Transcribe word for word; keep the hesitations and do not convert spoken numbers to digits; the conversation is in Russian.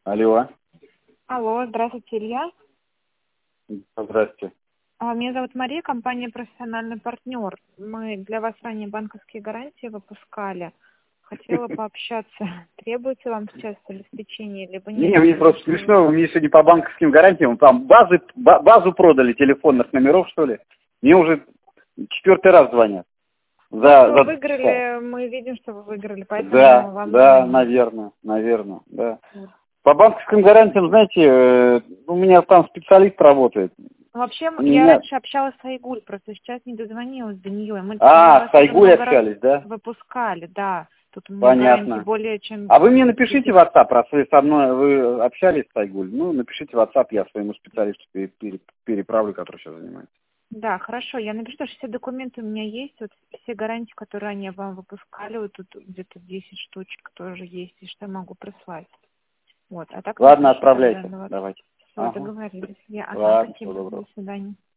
Алло. Алло, здравствуйте, Илья. Здравствуйте. А, Меня зовут Мария, компания «Профессиональный партнер». Мы для вас ранее банковские гарантии выпускали. Хотела пообщаться. Требуется вам сейчас обеспечение, либо нет? Не, мне просто смешно, вы мне сегодня по банковским гарантиям, там базы, ба- базу продали телефонных номеров, что ли? Мне уже четвертый раз звонят. За, Ну, за два часа. выиграли, мы видим, что вы выиграли, поэтому Да, вам да, звоним. наверное, наверное, да. Вот. По банковским гарантиям, знаете, э, у меня там специалист работает. Вообще, м- У я меня... раньше общалась с Айгуль, просто сейчас не дозвонилась до нее. Мы для А, вас с уже Айгуль много раз общались, да? выпускали, да. Тут у меня гарантии Понятно. более чем А вы мне напишите в десять. WhatsApp, раз вы со мной вы общались с Айгуль. Ну, напишите в WhatsApp, я своему специалисту пере- пере- переправлю, который сейчас занимается. Да, хорошо. Я напишу, что все документы у меня есть. Вот все гарантии, которые они вам выпускали, вот тут где-то десять штучек тоже есть, и что я могу прислать. Вот. А так Ладно, напишу тогда отправляйте. на WhatsApp. Давайте. Все, Ага. договорились. Я, ага, Ладно, всего спасибо. До доброго. свидания.